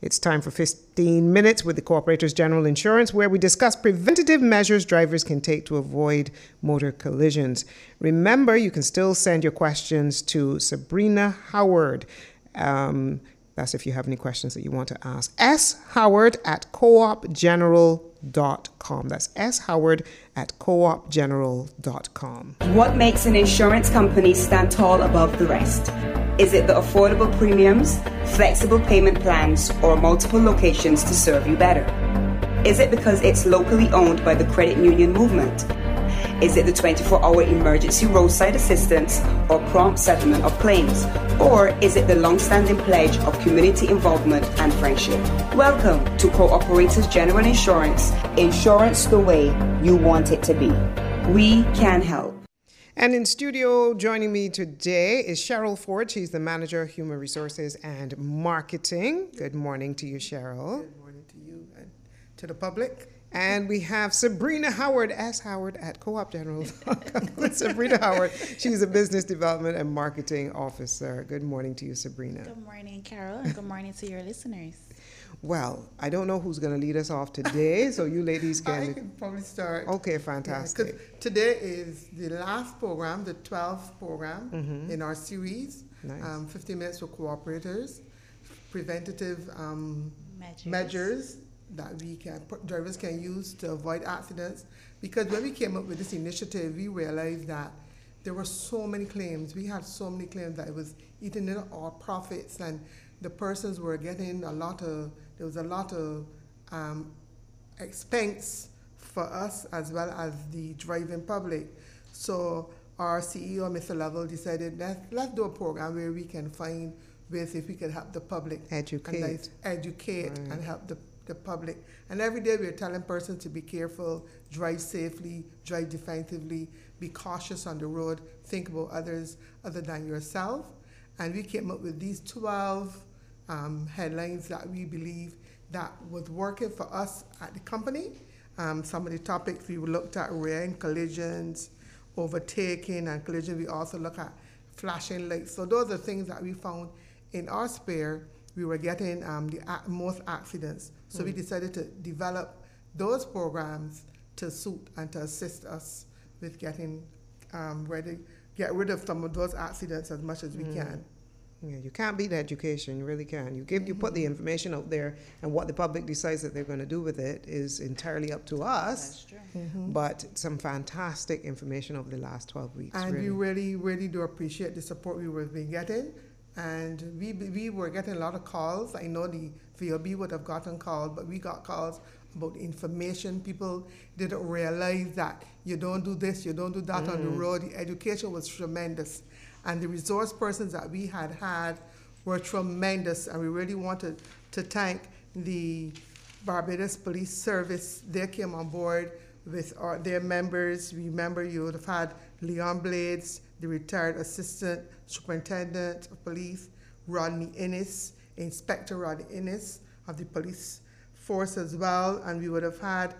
It's time for 15 minutes with the Cooperators General Insurance, where we discuss preventative measures drivers can take to avoid motor collisions. Remember, you can still send your questions to Sabrina Howard. That's if you have any questions that you want to ask. showard@coopgeneral.com. That's showard@coopgeneral.com. What makes an insurance company stand tall above the rest? Is it the affordable premiums, flexible payment plans, or multiple locations to serve you better? Is it because it's locally owned by the credit union movement? Is it the 24-hour emergency roadside assistance or prompt settlement of claims? Or is it the long-standing pledge of community involvement and friendship? Welcome to Cooperators General Insurance. Insurance the way you want it to be. We can help. And in studio joining me today is Cheryl Ford. She's the Manager of Human Resources and Marketing. Good morning to you, Cheryl. Good morning to you and to the public. And we have Sabrina Howard, Howard at Co-op General. Sabrina Howard, she's a Business Development and Marketing Officer. Good morning to you, Sabrina. Good morning, Carol, and good morning to your listeners. Well, I don't know who's going to lead us off today, so you ladies can... I can probably start. Okay, fantastic. Yeah, today is the last program, the 12th program in our series. Nice. 15 minutes for cooperators, preventative measures that drivers can use to avoid accidents. Because when we came up with this initiative, we realized that there were so many claims. We had so many claims that it was eating into our profits, and the persons were getting there was a lot of expense for us as well as the driving public. So our CEO, Mr. Lovell, decided let's do a program where we can find ways if we can help the public educate and help the public. And every day we're telling persons to be careful, drive safely, drive defensively, be cautious on the road, think about others other than yourself. And we came up with these 12 headlines that we believe that was working for us at the company. Some of the topics we looked at: rear-end collisions, overtaking and collision. We also look at flashing lights. So those are things that we found in our sphere. We were getting the most accidents. So we decided to develop those programs to suit and to assist us with getting get rid of some of those accidents as much as we can. Yeah, you can't beat education. You really can. You put the information out there, and what the public decides that they're going to do with it is entirely up to us. That's true. But some fantastic information over the last 12 weeks. And we really, really do appreciate the support we were being getting. And we were getting a lot of calls. I know the VOB would have gotten calls, but we got calls about information. People didn't realize that you don't do this, you don't do that on the road. The education was tremendous. And the resource persons that we had were tremendous. And we really wanted to thank the Barbados Police Service. They came on board with their members. Remember, you would have had Leon Blades, the retired Assistant Superintendent of Police, Rodney Innes, Inspector Rodney Innes of the police force as well. And we would have had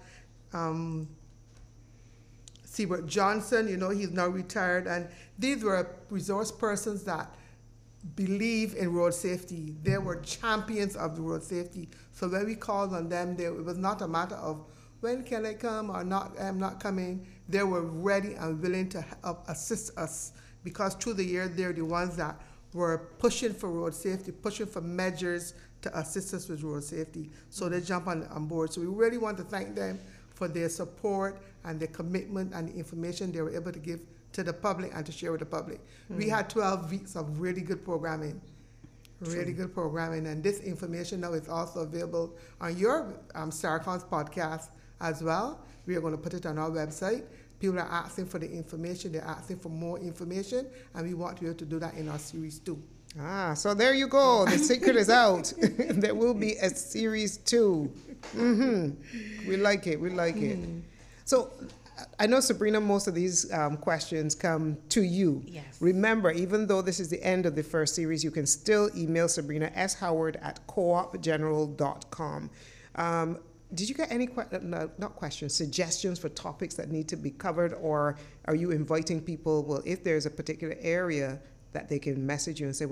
Seabert Johnson, he's now retired. And these were resource persons that believe in road safety. They were champions of the road safety. So when we called on them, it was not a matter of when can I come or not, I'm not coming. They were ready and willing to help assist us, because through the year, they're the ones that were pushing for road safety, pushing for measures to assist us with road safety. So they jump on board. So we really want to thank them for their support and their commitment and the information they were able to give to the public and to share with the public. We had 12 weeks of really good programming. Good programming. And this information now is also available on your Sarcon's podcast as well. We are going to put it on our website. People are asking for the information. They're asking for more information, and we want you to do that in our series too. So there you go. The secret is out. There will be a series 2. We like it. So I know, Sabrina, most of these questions come to you. Yes. Remember, even though this is the end of the first series, you can still email Sabrina showard@coopgeneral.com. Did you get any suggestions for topics that need to be covered, or are you inviting people, if there's a particular area that they can message you and say, well,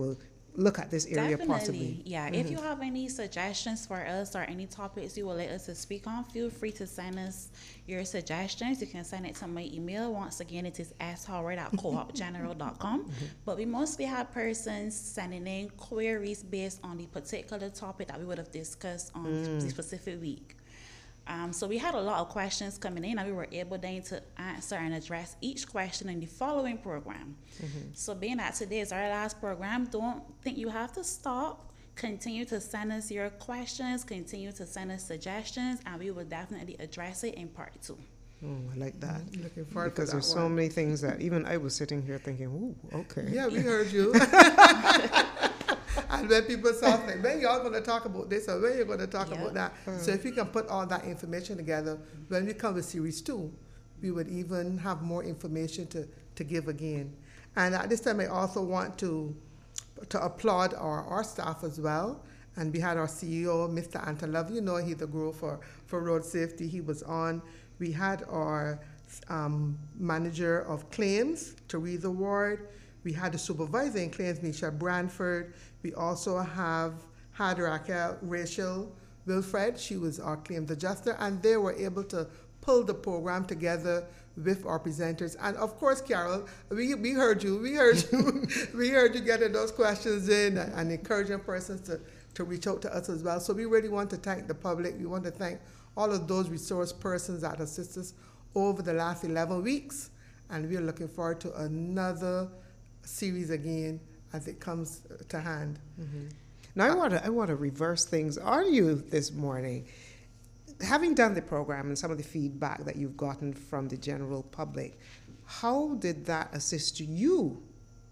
look at this area Definitely. possibly. Yeah. If you have any suggestions for us or any topics you would like us to speak on, feel free to send us your suggestions. You can send it to my email. Once again, it is ashhoward@coopgeneral.com. But we mostly have persons sending in queries based on the particular topic that we would have discussed on the specific week. So we had a lot of questions coming in, and we were able then to answer and address each question in the following program. So being that today is our last program, don't think you have to stop. Continue to send us your questions, continue to send us suggestions, and we will definitely address it in part 2. Oh, I like that. Looking forward Because to that there's so many things that even I was sitting here thinking, ooh, okay. Yeah, we heard you. And when people start saying, when y'all going to talk about this or when you're going to talk about that. So if we can put all that information together, when we come with Series 2, we would even have more information to give again. And at this time, I also want to applaud our staff as well. And we had our CEO, Mr. Antalove. You know, he's the guru for road safety. He was on. We had our manager of claims, Teresa Ward. We had the supervisor in claims, Misha Branford. We also had Rachel Wilfred. She was our claims adjuster, and they were able to pull the program together with our presenters. And of course, Carol, we heard you. We heard you. We heard you getting those questions in and encouraging persons to reach out to us as well. So we really want to thank the public. We want to thank all of those resource persons that assist us over the last 11 weeks. And we are looking forward to another series again as it comes to hand. Now I want to reverse things on you this morning. Having done the program and some of the feedback that you've gotten from the general public, how did that assist you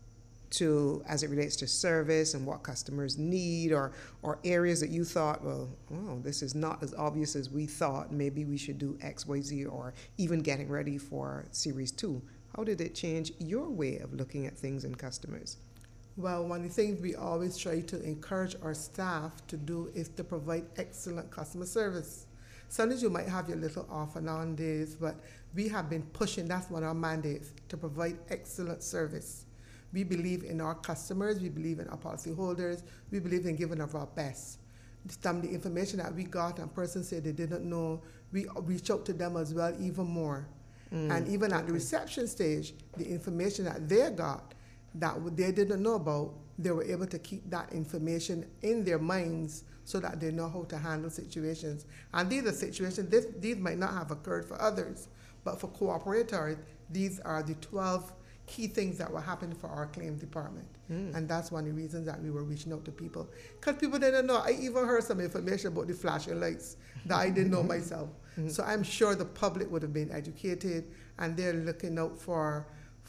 to, as it relates to service and what customers need, or areas that you thought, well, this is not as obvious as we thought, maybe we should do X, Y, Z, or even getting ready for Series 2? How did it change your way of looking at things and customers? Well, one of the things we always try to encourage our staff to do is to provide excellent customer service. Sometimes you might have your little off and on days, but we have been pushing, that's one of our mandates, to provide excellent service. We believe in our customers, we believe in our policyholders, we believe in giving of our best. Some of the information that we got and persons said they didn't know, we reach out to them as well even more. And even at the reception stage, the information that they got that they didn't know about, they were able to keep that information in their minds so that they know how to handle situations. And these are situations, these might not have occurred for others, but for cooperators, these are the 12 key things that were happening for our claims department. And that's one of the reasons that we were reaching out to people. Because people didn't know. I even heard some information about the flashing lights that I didn't know myself. So I'm sure the public would have been educated, and they're looking out for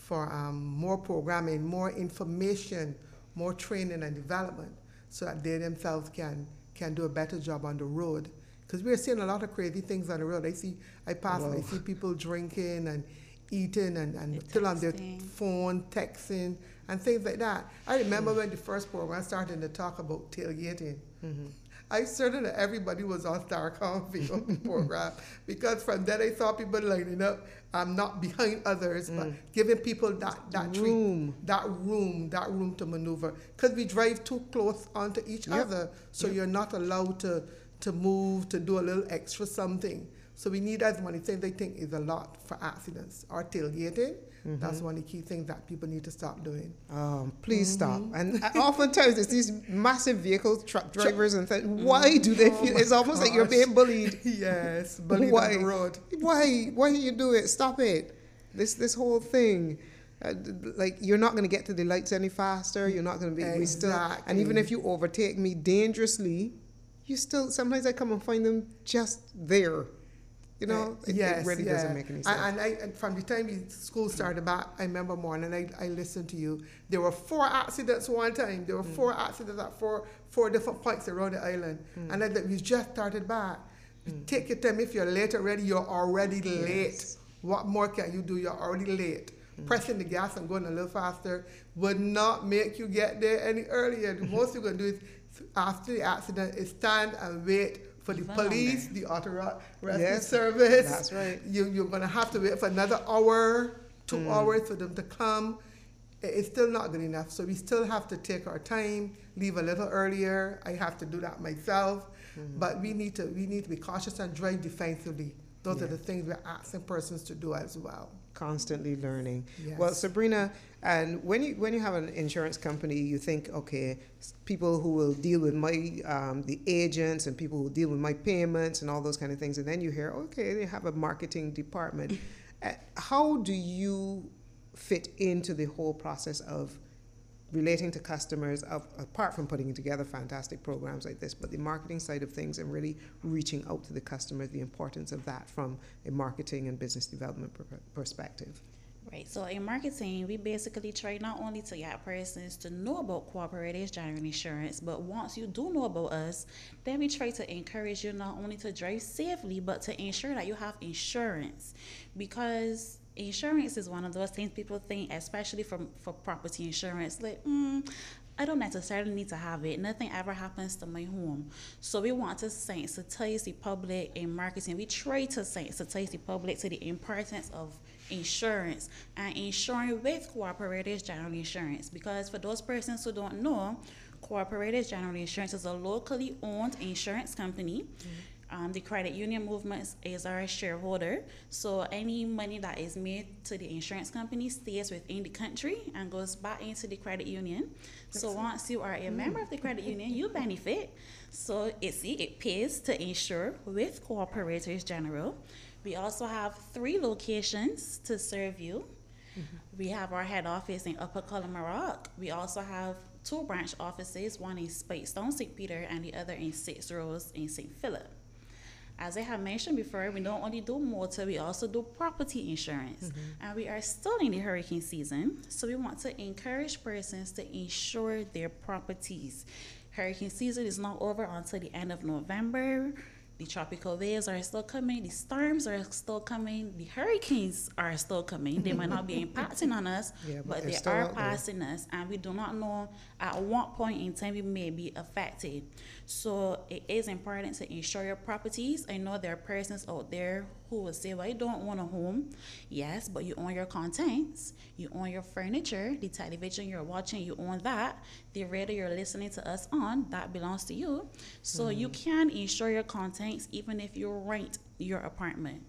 more programming, more information, more training and development, so that they themselves can do a better job on the road. Because we're seeing a lot of crazy things on the road. I pass and I see people drinking and eating and still on their phone, texting, and things like that. I remember when the first program started to talk about tailgating. I certain that everybody was on Starcom video program, because from then I saw people lining up, not behind others, but giving people that room to maneuver. Because we drive too close onto each other, so you're not allowed to move, to do a little extra something. So we need as many things I think is a lot for accidents. Or tailgating, that's one of the key things that people need to stop doing. Please stop. And oftentimes it's these massive vehicles, truck drivers and things. Why do they feel, it's almost like you're being bullied. Yes, bullied on the road. Why do you do it? Stop it. This whole thing. Like, you're not going to get to the lights any faster. You're not going to be, Exactly. and even if you overtake me dangerously, you still, sometimes I come and find them just there. You know, it really doesn't make any sense. And from the time school started back, I remember morning, I listened to you. There were 4 accidents one time. There were 4 accidents at four different points around the island. And then we just started back. Take your time. If you're late already, you're already late. What more can you do? You're already late. Pressing the gas and going a little faster would not make you get there any earlier. The most you're going to do is, after the accident, is stand and wait for the police, the auto rescue service. That's right. You're going to have to wait for another hour, 2 hours for them to come. it's still not good enough. So we still have to take our time, leave a little earlier. I have to do that myself. But we need to be cautious and drive defensively. Those are the things we're asking persons to do as well. Constantly learning. Yes. Well, Sabrina, and when you have an insurance company, you think, okay, people who will deal with my the agents and people who deal with my payments and all those kind of things, and then you hear, okay, they have a marketing department. How do you fit into the whole process of relating to customers, apart from putting together fantastic programs like this, but the marketing side of things and really reaching out to the customers, the importance of that from a marketing and business development perspective? Right. So in marketing, we basically try not only to get persons to know about Cooperators General Insurance, but once you do know about us, then we try to encourage you not only to drive safely, but to ensure that you have insurance. Because insurance is one of those things people think, especially for property insurance, like, I don't necessarily need to have it. Nothing ever happens to my home. So we want to sensitize the public in marketing. We try to sensitize the public to the importance of insurance and insuring with Cooperators General Insurance. Because for those persons who don't know, Cooperators General Insurance is a locally owned insurance company. The credit union movement is our shareholder, so any money that is made to the insurance company stays within the country and goes back into the credit union. So once you are a member of the credit union, you benefit. So it pays to insure with Cooperators General. We also have 3 locations to serve you. We have our head office in Upper Cullimore. We also have 2 branch offices, one in Speightstown, St. Peter, and the other in 6 Rows in St. Philip. As I have mentioned before, we don't only do motor, we also do property insurance. And we are still in the hurricane season, so we want to encourage persons to insure their properties. Hurricane season is not over until the end of November. The tropical waves are still coming, the storms are still coming, the hurricanes are still coming. They might not be impacting on us, but they are passing us, and we do not know at what point in time we may be affected. So it is important to insure your properties. I know there are persons out there who will say, well, I don't own a home. Yes, but you own your contents, you own your furniture, the television you're watching, you own that. The radio you're listening to us on, that belongs to you. So you can insure your contents even if you rent your apartment.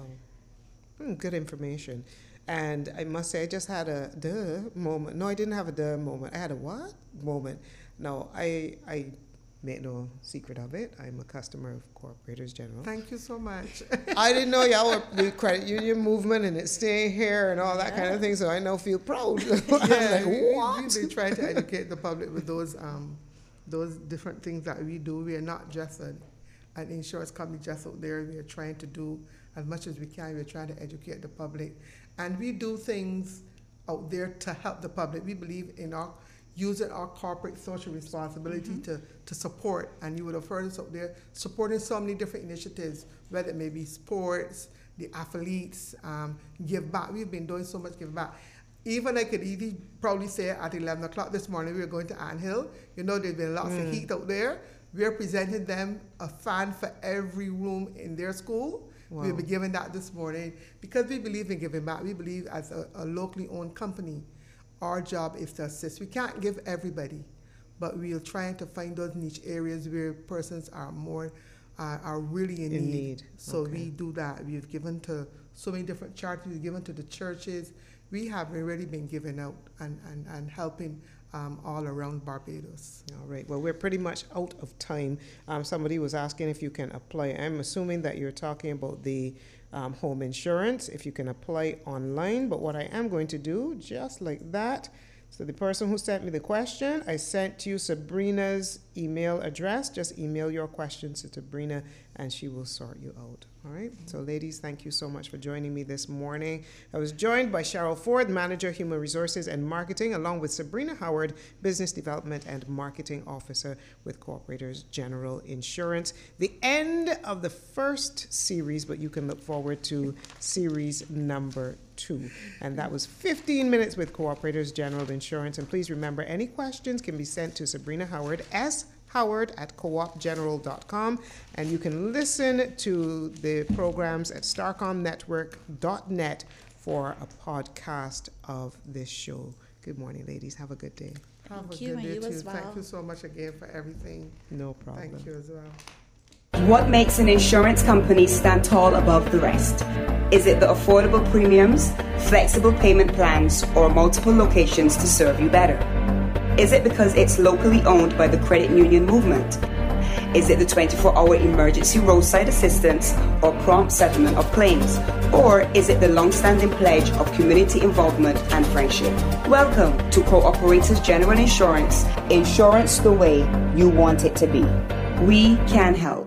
Wow. Good information. And I must say, I just had a duh moment. No, I didn't have a duh moment. I had a what moment? No, I make no secret of it. I'm a customer of Cooperators General. Thank you so much. I didn't know y'all were the credit union movement and it's staying here and all that kind of thing, so I now feel proud. I was like, what? We've been trying to educate the public with those different things that we do. We are not just an insurance company just out there. We are trying to do as much as we can. We're trying to educate the public. And we do things out there to help the public. We believe in using our corporate social responsibility to support. And you would have heard us out there supporting so many different initiatives, whether it may be sports, the athletes, give back. We've been doing so much give back. Even I could easily probably say at 11 o'clock this morning, we were going to Ant Hill. You know, there's been lots of heat out there. We're presenting them a fan for every room in their school. Wow. We'll be giving that this morning because we believe in giving back. We believe as a locally owned company, our job is to assist. We can't give everybody, but we're trying to find those niche areas where persons are really in need. So we do that. We've given to so many different charities. We've given to the churches. We have already been giving out and helping all around Barbados. All right. Well, we're pretty much out of time. Somebody was asking if you can apply. I'm assuming that you're talking about the home insurance, if you can apply online. But what I am going to do, just like that, so the person who sent me the question, I sent you Sabrina's email address. Just email your questions to Sabrina and she will sort you out. All right. So ladies, thank you so much for joining me this morning. I was joined by Cheryl Ford, Manager, Human Resources and Marketing, along with Sabrina Howard, Business Development and Marketing Officer with Cooperators General Insurance. The end of the first series, but you can look forward to series number 2. And that was 15 minutes with Cooperators General Insurance. And please remember, any questions can be sent to Sabrina Howard, Howard@coopgeneral.com, and you can listen to the programs at starcomnetwork.net for a podcast of this show. Good morning, ladies. Have a good day. Have Thank a you, good and day you too. as well. Thank you so much again for everything. No problem. Thank you as well. What makes an insurance company stand tall above the rest? Is it the affordable premiums, flexible payment plans, or multiple locations to serve you better? Is it because it's locally owned by the credit union movement? Is it the 24-hour emergency roadside assistance or prompt settlement of claims? Or is it the long-standing pledge of community involvement and friendship? Welcome to Cooperators General Insurance, insurance the way you want it to be. We can help.